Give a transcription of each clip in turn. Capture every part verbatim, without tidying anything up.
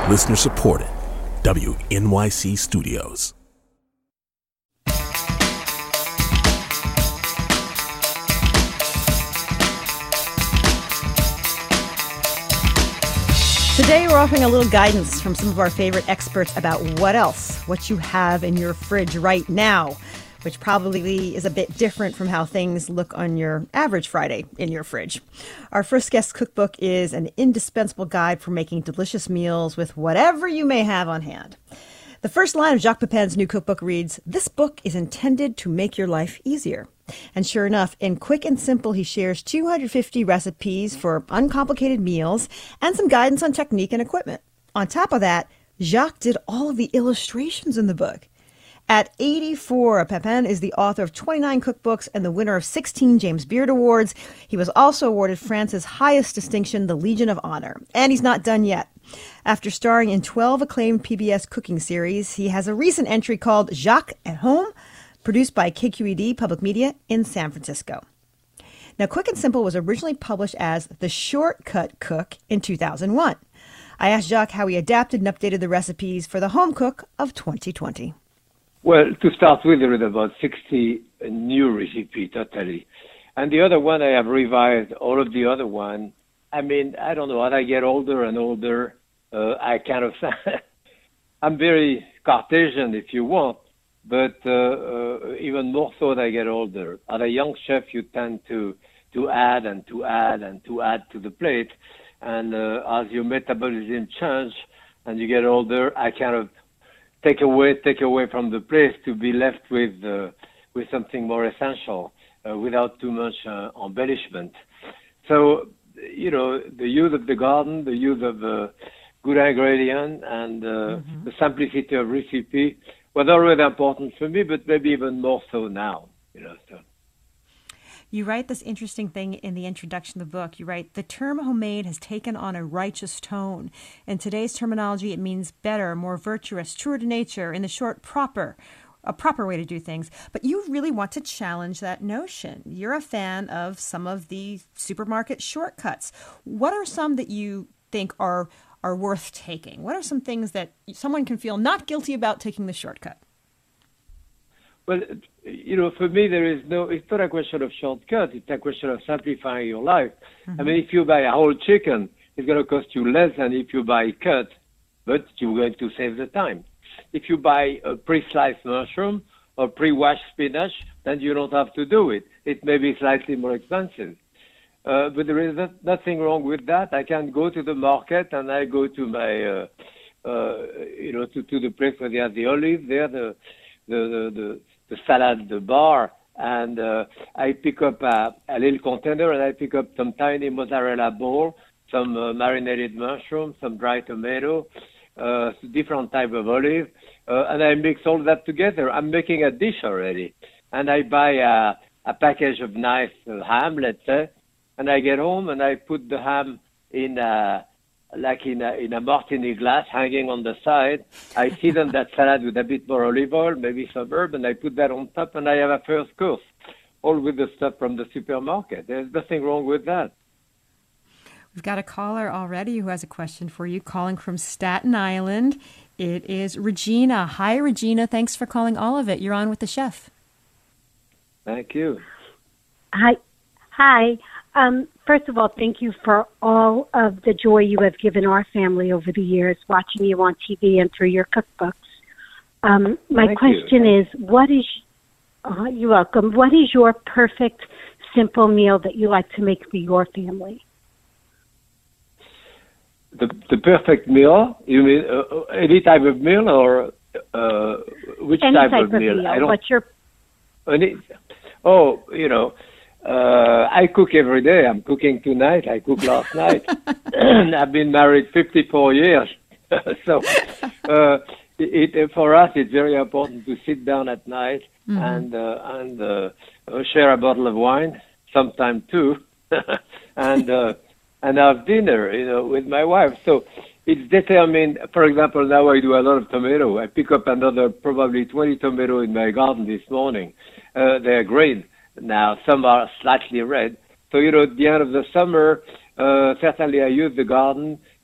Listener supported. W N Y C Studios. Today, we're offering a little guidance from some of our favorite experts about what else, what you have in your fridge right now, which probably is a bit different from how things look on your average Friday in your fridge. Our first guest cookbook is an indispensable guide for making delicious meals with whatever you may have on hand. The first line of Jacques Pepin's new cookbook reads, "This book is intended to make your life easier." And sure enough, in Quick and Simple, he shares two hundred fifty recipes for uncomplicated meals and some guidance on technique and equipment. On top of that, Jacques did all of the illustrations in the book. At eighty-four, Pepin is the author of twenty-nine cookbooks and the winner of sixteen James Beard Awards. He was also awarded France's highest distinction, the Legion of Honor. And he's not done yet. After starring in twelve acclaimed P B S cooking series, he has a recent entry called Jacques at Home, produced by K Q E D Public Media in San Francisco. Now, Quick and Simple was originally published as The Shortcut Cook in two thousand one. I asked Jacques how he adapted and updated the recipes for the home cook of twenty twenty. Well, to start with, there is about sixty new recipes totally. And the other one, I have revised all of the other one. I mean, I don't know, as I get older and older, uh, I kind of, I'm very Cartesian if you want, but uh, uh, even more so as I get older. As a young chef, you tend to, to add and to add and to add to the plate. And uh, as your metabolism changes and you get older, I kind of take away, take away from the plate to be left with, uh, with something more essential uh, without too much uh, embellishment. So, you know, the use of the garden, the use of uh, good ingredient, and uh, mm-hmm. the simplicity of recipe was always important for me, but maybe even more so now, you know. So. You write this interesting thing in the introduction of the book. You write, "The term homemade has taken on a righteous tone. In today's terminology, it means better, more virtuous, truer to nature, in the short, proper, a proper way to do things." But you really want to challenge that notion. You're a fan of some of the supermarket shortcuts. What are some that you think are are worth taking? What are some things that someone can feel not guilty about taking the shortcut? Well, you know, for me, there is no, it's not a question of shortcut. It's a question of simplifying your life. Mm-hmm. I mean, if you buy a whole chicken, it's going to cost you less than if you buy cut, but you're going to save the time. If you buy a pre-sliced mushroom or pre-washed spinach, then you don't have to do it. It may be slightly more expensive. Uh, but there is not, nothing wrong with that. I can go to the market and I go to my, uh, uh, you know, to, to the place where they have the olive there, the, the, the, the, the salad, the bar, and uh, I pick up a, a little container and I pick up some tiny mozzarella ball, some uh, marinated mushroom, some dry tomato, uh, different type of olive, uh, and I mix all that together. I'm making a dish already. And I buy a, a package of nice uh, ham, let's say, and I get home and I put the ham in a, like in a, in a martini glass hanging on the side. I season that salad with a bit more olive oil, maybe some herb, and I put that on top and I have a first course, all with the stuff from the supermarket. There's nothing wrong with that. We've got a caller already who has a question for you, calling from Staten Island. It is Regina. Hi, Regina. Thanks for calling All of It. You're on with the chef. Thank you. Hi. Hi. Um, first of all, thank you for all of the joy you have given our family over the years, watching you on T V and through your cookbooks. Um, my thank question you. is, what is, uh, you're welcome, what is your perfect, simple meal that you like to make for your family? The the perfect meal? You mean uh, any type of meal or uh, which Any type, type of, of meal? meal. I don't. What's your? Any, oh, you know, uh, I cook every day. I'm cooking tonight. I cooked last night. I've been married fifty-four years, so uh, it, it for us it's very important to sit down at night mm-hmm. and uh, and uh, share a bottle of wine, sometime two, and. Uh, and have dinner, you know, with my wife. So it's determined. For example, now I do a lot of tomato. I pick up another probably twenty tomato in my garden this morning. Uh, they're green now. Some are slightly red. So, you know, at the end of the summer, uh, certainly I use the garden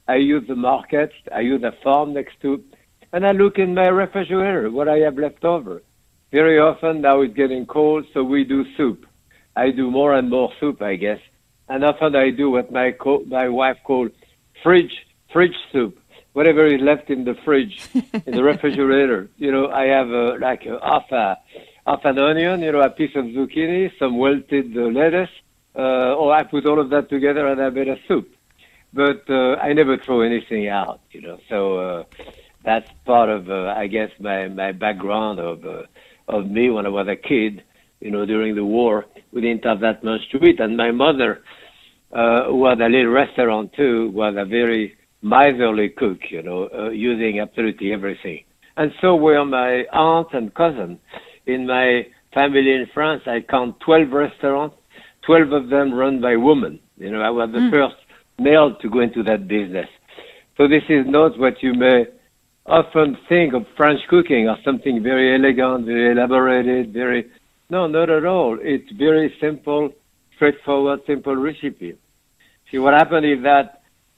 I use the market. I use a farm next to, and I look in my refrigerator what I have left over. Very often now it's getting cold, so we do soup. I do more and more soup, I guess, and often I do what my co- my wife calls fridge fridge soup. Whatever is left in the fridge, in the refrigerator. You know, I have uh, like a, half a half an onion, you know, a piece of zucchini, some wilted uh, lettuce, uh, or I put all of that together and I made a soup. But uh, I never throw anything out, you know. So uh, that's part of, uh, I guess, my my background of uh, of me when I was a kid. You know, during the war, we didn't have that much to eat, and my mother, uh, who had a little restaurant too, was a very miserly cook, you know, uh, using absolutely everything. And so were my aunt and cousin. In my family in France, I count twelve restaurants, twelve of them run by women. You know, I was the mm. first male to go into that business. So this is not what you may often think of French cooking as something very elegant, very elaborated, very... No, not at all. It's very simple, straightforward, simple recipe. See, what happened is that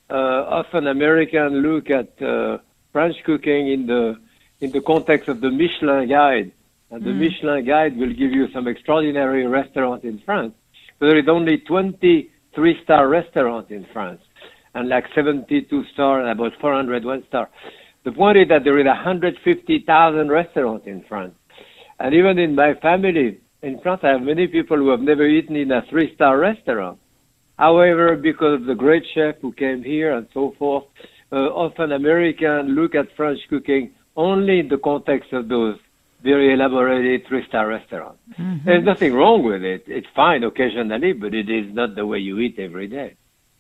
Uh, often Americans look at uh, French cooking in the in the context of the Michelin Guide, and the mm. Michelin Guide will give you some extraordinary restaurants in France. But there is only twenty-three star restaurants in France, and like seventy-two star and about four hundred one star. The point is that there is one hundred fifty thousand restaurants in France, and even in my family in France, I have many people who have never eaten in a three star restaurant. However, because of the great chef who came here and so forth, uh, often Americans look at French cooking only in the context of those very elaborated three-star restaurants. Mm-hmm. There's nothing wrong with it. It's fine occasionally, but it is not the way you eat every day.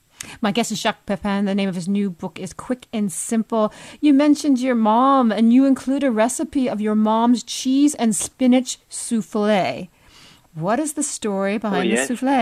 My guest is Jacques Pepin. The name of his new book is Quick and Simple. You mentioned your mom, and you include a recipe of your mom's cheese and spinach soufflé. What is the story behind oh, yes. the soufflé?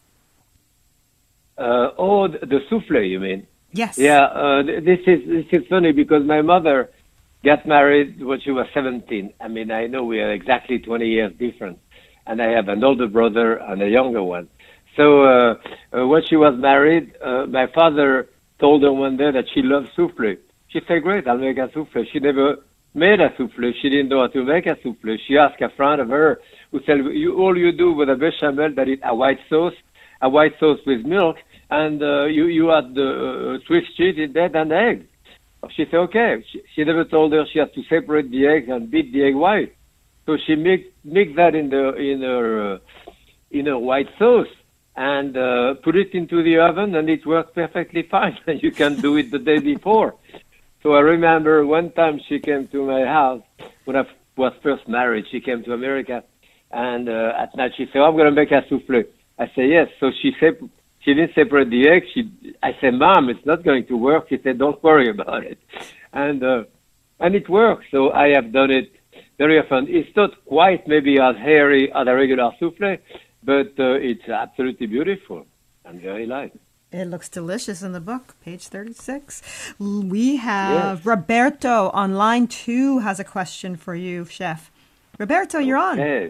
Uh, oh, the souffle, you mean? Yes. Yeah, uh, this is this is funny because my mother got married when she was seventeen. I mean, I know we are exactly twenty years different, and I have an older brother and a younger one. So uh, uh, when she was married, uh, my father told her one day that she loves souffle. She said, great, I'll make a souffle. She never made a souffle. She didn't know how to make a souffle. She asked a friend of her who said, you, all you do with a bechamel, that is a white sauce, a white sauce with milk, and uh, you, you add the uh, Swiss cheese in that and eggs. She said, okay. She, she never told her she has to separate the eggs and beat the egg white. So she mixed, mixed that in the in her uh, in her white sauce and uh, put it into the oven, and it worked perfectly fine. And you can do it the day before. So I remember one time she came to my house when I was first married. She came to America, and uh, at night she said, oh, I'm going to make a souffle. I said, yes. So she said, she didn't separate the eggs. She, I said, Mom, it's not going to work. She said, don't worry about it. And, uh, and it works. So I have done it very often. It's not quite maybe as hairy as a regular souffle, but uh, it's absolutely beautiful and very light. It looks delicious in the book, page thirty-six. We have yes. Roberto on line two has a question for you, Chef. Roberto, you're on. Hey.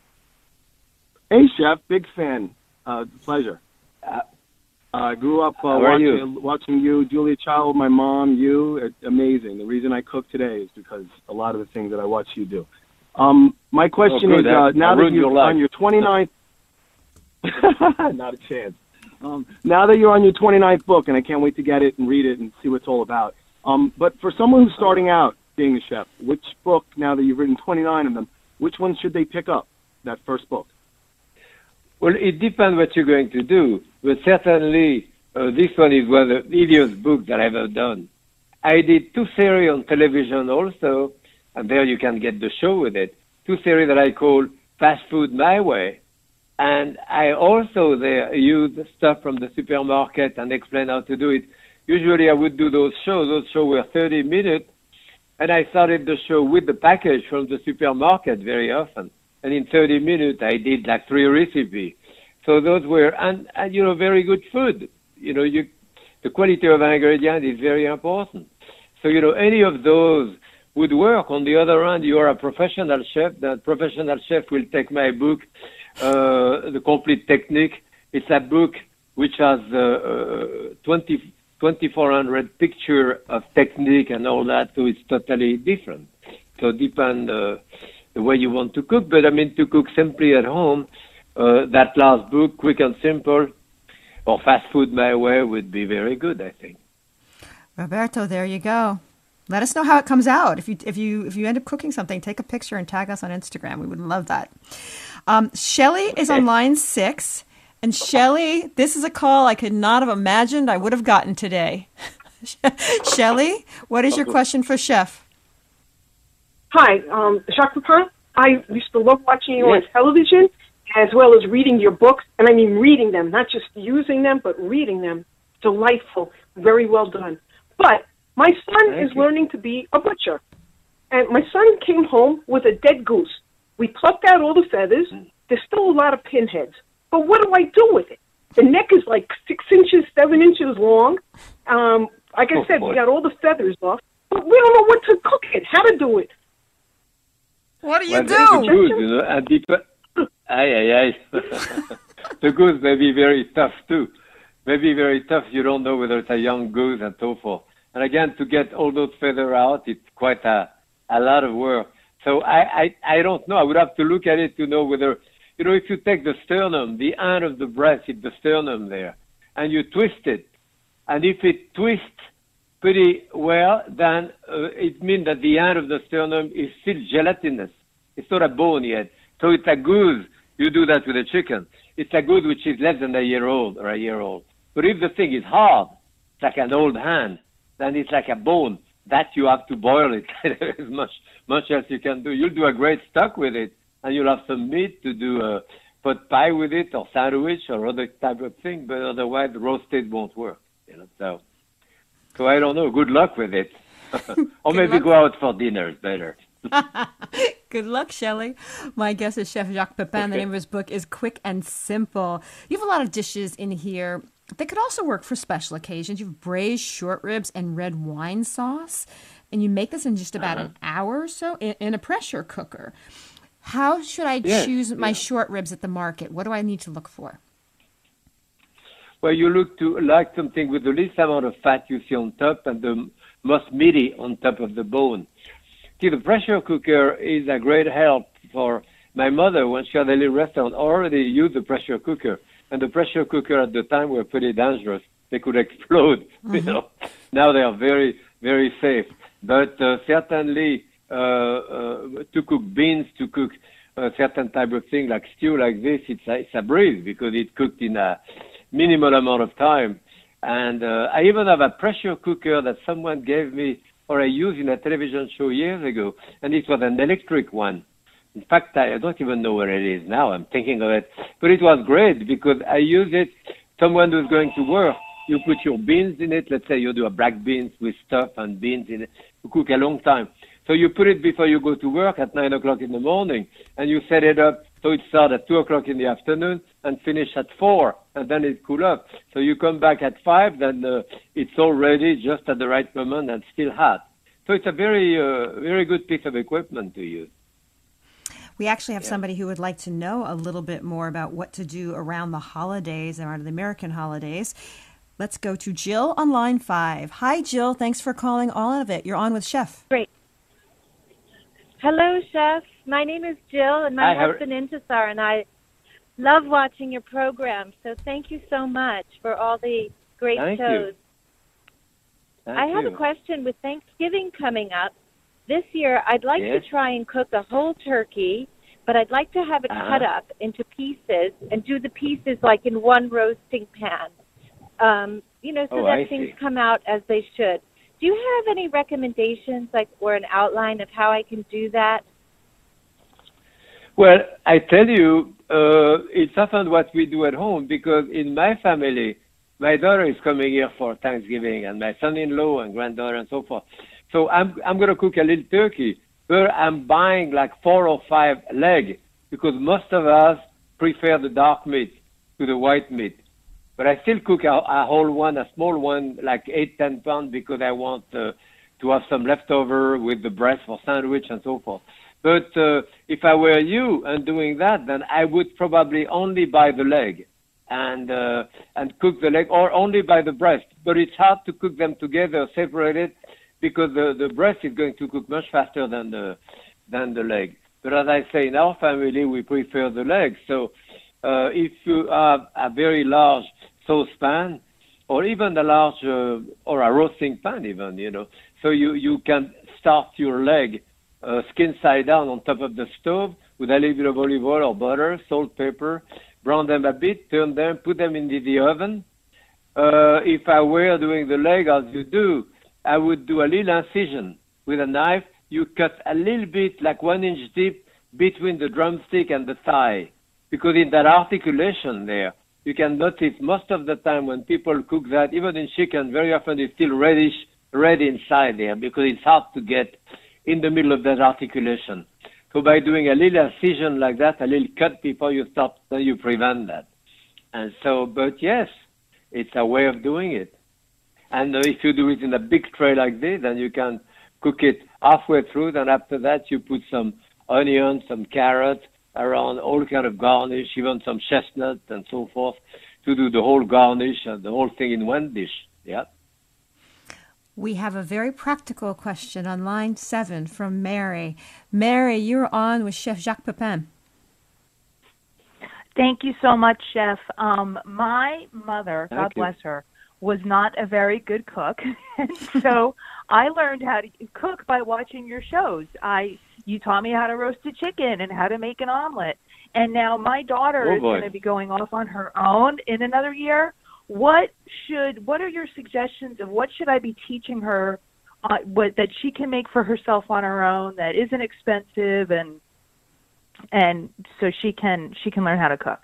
Hey, Chef. Big fan. Uh, pleasure. I uh, grew up uh, watching, you? watching you, Julia Child, my mom, you. It's amazing. The reason I cook today is because a lot of the things that I watch you do. Um, my question oh, is, uh, now that you're your on your twenty-ninth... Not a chance. Um, now that you're on your twenty-ninth book, and I can't wait to get it and read it and see what it's all about. Um, but for someone who's starting out being a chef, which book, now that you've written twenty-nine of them, which one should they pick up, that first book? Well, it depends what you're going to do, but certainly uh, this one is one of the easiest books that I've ever done. I did two series on television also, and there you can get the show with it. Two series that I call Fast Food My Way, and I also there use stuff from the supermarket and explain how to do it. Usually I would do those shows. Those shows were thirty minutes, and I started the show with the package from the supermarket very often. And in thirty minutes, I did like three recipes. So those were, and, and you know, very good food. You know, you, the quality of ingredient is very important. So, you know, any of those would work. On the other hand, you are a professional chef. That professional chef will take my book, uh, The Complete Technique. It's a book which has uh, uh, twenty, twenty-four hundred picture of technique and all that, so it's totally different. So depend uh, the way you want to cook. But I mean, to cook simply at home, uh, that last book, Quick and Simple, or Fast Food My Way, would be very good, I think. Roberto, there you go. Let us know how it comes out. If you if you if you end up cooking something, take a picture and tag us on Instagram. We would love that. Um, Shelley is on line six, and Shelley, this is a call I could not have imagined I would have gotten today. Shelley, what is your question for Chef? Hi, um, Jacques Pepin. I used to love watching you Yes. on television, as well as reading your books, and I mean reading them, not just using them, but reading them. Delightful, very well done. But my son Thank is you. learning to be a butcher. And my son came home with a dead goose. We plucked out all the feathers. There's still a lot of pinheads. But what do I do with it? The neck is like six inches, seven inches long. Um, like I Oh, said, boy. we got all the feathers off. But we don't know what to cook it, how to do it. What do you Well, do? the goose, you know, and dep- aye, aye, aye. The goose may be very tough too. Maybe very tough. You don't know whether it's a young goose and so forth. And again, to get all those feathers out, it's quite a a lot of work. So I, I I don't know. I would have to look at it to know whether, you know, if you take the sternum, the end of the breast, it's the sternum there, and you twist it, and if it twists pretty well, then uh, it means that the end of the sternum is still gelatinous. It's not a bone yet. So it's a goose. You do that with a chicken. It's a goose which is less than a year old or a year old. But if the thing is hard, it's like an old hand, then it's like a bone. That you have to boil it. There's much, much else you can do. You'll do a great stock with it, and you'll have some meat to do a pot pie with it, or sandwich, or other type of thing. But otherwise, roasted won't work. You know, so, so I don't know. Good luck with it, or maybe luck. go out for dinner. It's better. Good luck, Shelley. My guest is Chef Jacques Pepin. The name of his book is Quick and Simple. You have a lot of dishes in here that could also work for special occasions. You have braised short ribs and red wine sauce, and you make this in just about Uh-huh. an hour or so in, in a pressure cooker. How should I Yes, choose my yeah. short ribs at the market? What do I need to look for? Well, you look to like something with the least amount of fat you see on top and the most meaty on top of the bone. See, the pressure cooker is a great help for my mother when she had a little restaurant. Already used the pressure cooker, and the pressure cooker at the time were pretty dangerous. They could explode. Mm-hmm. You know, now they are very, very safe. But uh, certainly uh, uh, to cook beans, to cook a certain type of thing like stew like this, it's a, it's a breeze because it's cooked in a minimal amount of time. And uh, I even have a pressure cooker that someone gave me or I used in a television show years ago, and it was an electric one. In fact, I don't even know where it is now. I'm thinking of it. But it was great because I use it. Someone who's going to work, you put your beans in it. Let's say you do a black beans with stuff and beans in it. You cook a long time. So you put it before you go to work at nine o'clock in the morning, and you set it up so it starts at two o'clock in the afternoon and finish at four, and then it cool up. So you come back at five, then uh, it's all ready just at the right moment and still hot. So it's a very, uh, very good piece of equipment to use. We actually have Yeah. somebody who would like to know a little bit more about what to do around the holidays, around the American holidays. Let's go to Jill on line five. Hi, Jill. Thanks for calling All of It. You're on with Chef. Great. Hello, Chef. My name is Jill, and my Hi, how- husband Intisar and I love watching your program. So thank you so much for all the great Thank you. shows. Thank I have you. a question with Thanksgiving coming up. This year, I'd like Yes. to try and cook a whole turkey, but I'd like to have it Uh-huh. cut up into pieces and do the pieces like in one roasting pan, um, you know, so Oh, that I things see. come out as they should. Do you have any recommendations, like, or an outline of how I can do that? Well, I tell you, uh, it's often what we do at home because in my family, my daughter is coming here for Thanksgiving and my son-in-law and granddaughter and so forth. So I'm I'm going to cook a little turkey, but I'm buying like four or five leg because most of us prefer the dark meat to the white meat. But I still cook a, a whole one, a small one, like eight, ten pounds because I want uh, to have some leftover with the breast for sandwich and so forth. But uh, if I were you and doing that, then I would probably only buy the leg and uh, and cook the leg, or only by the breast. But it's hard to cook them together, separated, because the, the breast is going to cook much faster than the than the leg. But as I say, in our family, we prefer the leg. So uh, if you have a very large saucepan, or even a large, uh, or a roasting pan even, you know, so you, you can start your leg uh, skin side down on top of the stove with a little bit of olive oil or butter, salt, pepper, brown them a bit, turn them, put them into the oven. Uh, if I were doing the leg as you do, I would do a little incision with a knife. You cut a little bit, like one inch deep, between the drumstick and the thigh. Because in that articulation there, you can notice most of the time when people cook that, even in chicken, very often it's still reddish, red inside there, because it's hard to get in the middle of that articulation. So by doing a little incision like that, a little cut before you start, then you prevent that. And so, but yes, it's a way of doing it. And uh, if you do it in a big tray like this, then you can cook it halfway through. Then after that, you put some onions, some carrots around, all kind of garnish, even some chestnut and so forth, to do the whole garnish and the whole thing in one dish. Yeah. We have a very practical question on line seven from Mary. Mary, you're on with Chef Jacques Pepin. Thank you so much, Chef. Um, my mother, Thank God you. bless her, was not a very good cook, and so I learned how to cook by watching your shows. I you taught me how to roast a chicken and how to make an omelet, and now my daughter Oh, is boy. going to be going off on her own in another year. What should what are your suggestions of what should I be teaching her, uh, what that she can make for herself on her own that isn't expensive and and so she can she can learn how to cook?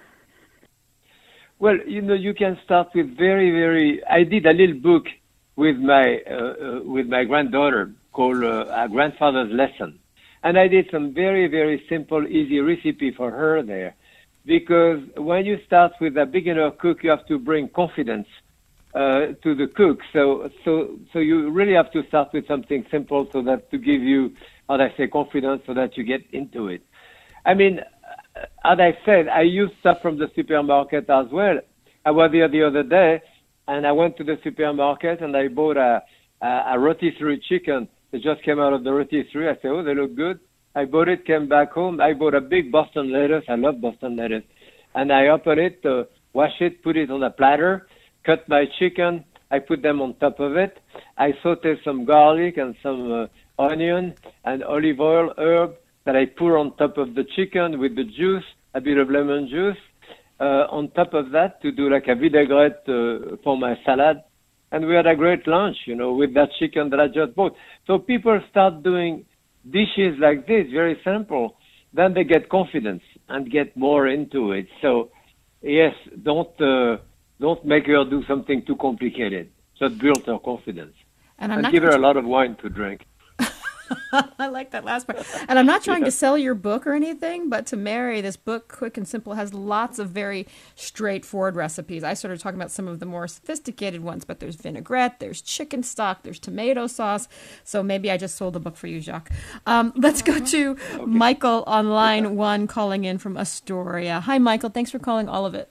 Well, you know, you can start with very, very. I did a little book with my uh, uh, with my granddaughter called uh, A Grandfather's Lesson, and I did some very, very simple, easy recipe for her there, because when you start with a beginner cook, you have to bring confidence uh, to the cook. So, so, so you really have to start with something simple, so that to give you, how do I say, confidence, so that you get into it. I mean, as I said, I use stuff from the supermarket as well. I was there the other day, and I went to the supermarket, and I bought a, a, a rotisserie chicken. It just came out of the rotisserie. I said, oh, they look good. I bought it, came back home. I bought a big Boston lettuce. I love Boston lettuce. And I opened it, uh, wash it, put it on a platter, cut my chicken. I put them on top of it. I sauteed some garlic and some uh, onion and olive oil, herb, that I pour on top of the chicken with the juice, a bit of lemon juice, uh, on top of that to do like a vinaigrette uh, for my salad. And we had a great lunch, you know, with that chicken that I just bought. So people start doing dishes like this, very simple. Then they get confidence and get more into it. So, yes, don't uh, don't make her do something too complicated. Just build her confidence. And, I'm and not give her gonna a lot of wine to drink. I like that last part. And I'm not trying to sell your book or anything, but to Mary, this book, Quick and Simple, has lots of very straightforward recipes. I started talking about some of the more sophisticated ones, but there's vinaigrette, there's chicken stock, there's tomato sauce. So maybe I just sold the book for you, Jacques. Um, let's go to okay. Michael on line one calling in from Astoria. Hi, Michael. Thanks for calling all of it.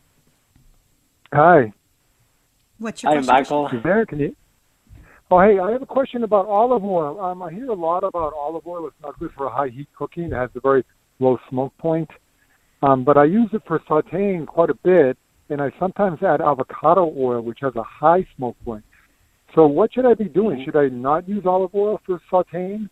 Hi. What's your Hi, question? Michael. Is there? Can you? Oh, hey, I have a question about olive oil. Um, I hear a lot about olive oil. It's not good for high heat cooking. It has a very low smoke point. Um, but I use it for sauteing quite a bit, and I sometimes add avocado oil, which has a high smoke point. So what should I be doing? Should I not use olive oil for sauteing?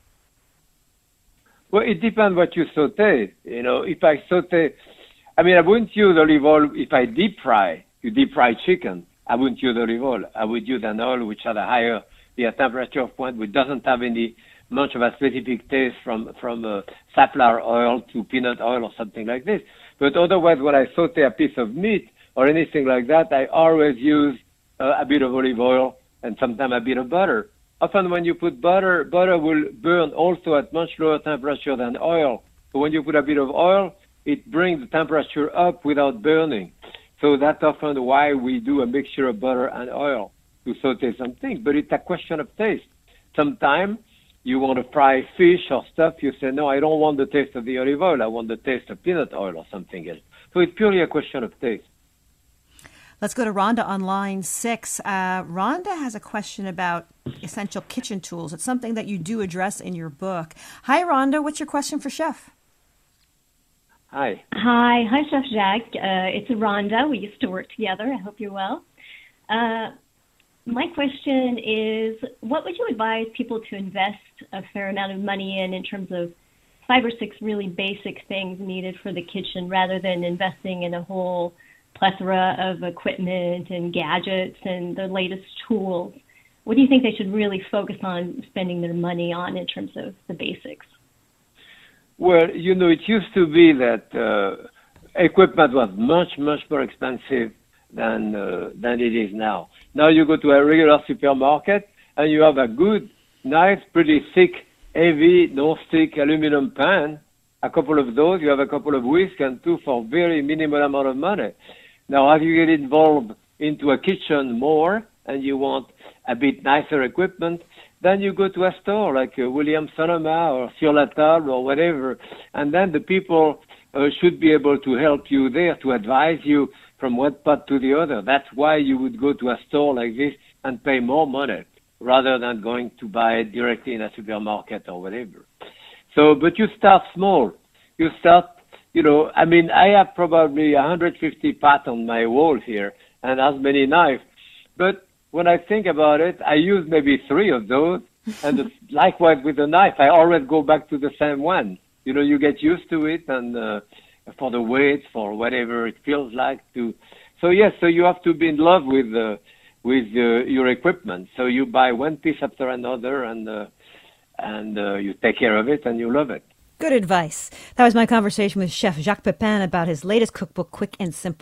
Well, it depends what you saute. You know, if I saute, I mean, I wouldn't use olive oil if I deep fry. You deep fry chicken. I wouldn't use olive oil. I would use an oil which has a higher the temperature of point, which doesn't have any much of a specific taste from from uh, safflower oil to peanut oil or something like this. But otherwise, when I saute a piece of meat or anything like that, I always use uh, a bit of olive oil and sometimes a bit of butter. Often when you put butter, butter will burn also at much lower temperature than oil. So when you put a bit of oil, it brings the temperature up without burning. So that's often why we do a mixture of butter and oil to saute something. But it's a question of taste. Sometimes you want to fry fish or stuff, you say, no, I don't want the taste of the olive oil. I want the taste of peanut oil or something else. So it's purely a question of taste. Let's go to Rhonda on line six. Uh, Rhonda has a question about essential kitchen tools. It's something that you do address in your book. Hi, Rhonda. What's your question for Chef? Hi. Hi. Hi, Chef Jacques. Uh, it's Rhonda. We used to work together. I hope you're well. Uh, my question is, what would you advise people to invest a fair amount of money in in terms of five or six really basic things needed for the kitchen rather than investing in a whole plethora of equipment and gadgets and the latest tools? What do you think they should really focus on spending their money on in terms of the basics? Well, you know, it used to be that uh, equipment was much, much more expensive than uh, than it is now. Now you go to a regular supermarket and you have a good, nice, pretty thick, heavy, non-stick aluminum pan, a couple of those. You have a couple of whisk and two for very minimal amount of money. Now, as you get involved into a kitchen more and you want a bit nicer equipment, then you go to a store like uh, Williams Sonoma or Sur la Table or whatever, and then the people uh, should be able to help you there to advise you from one part to the other. That's why you would go to a store like this and pay more money rather than going to buy it directly in a supermarket or whatever. So, but you start small. You start You know, I mean, I have probably one hundred fifty pots on my wall here and as many knives. But when I think about it, I use maybe three of those. And likewise with the knife, I always go back to the same one. You know, you get used to it and uh, for the weight, for whatever it feels like to. So, yes, so you have to be in love with uh, with uh, your equipment. So you buy one piece after another and, uh, and uh, you take care of it and you love it. Good advice. That was my conversation with Chef Jacques Pepin about his latest cookbook, Quick and Simple.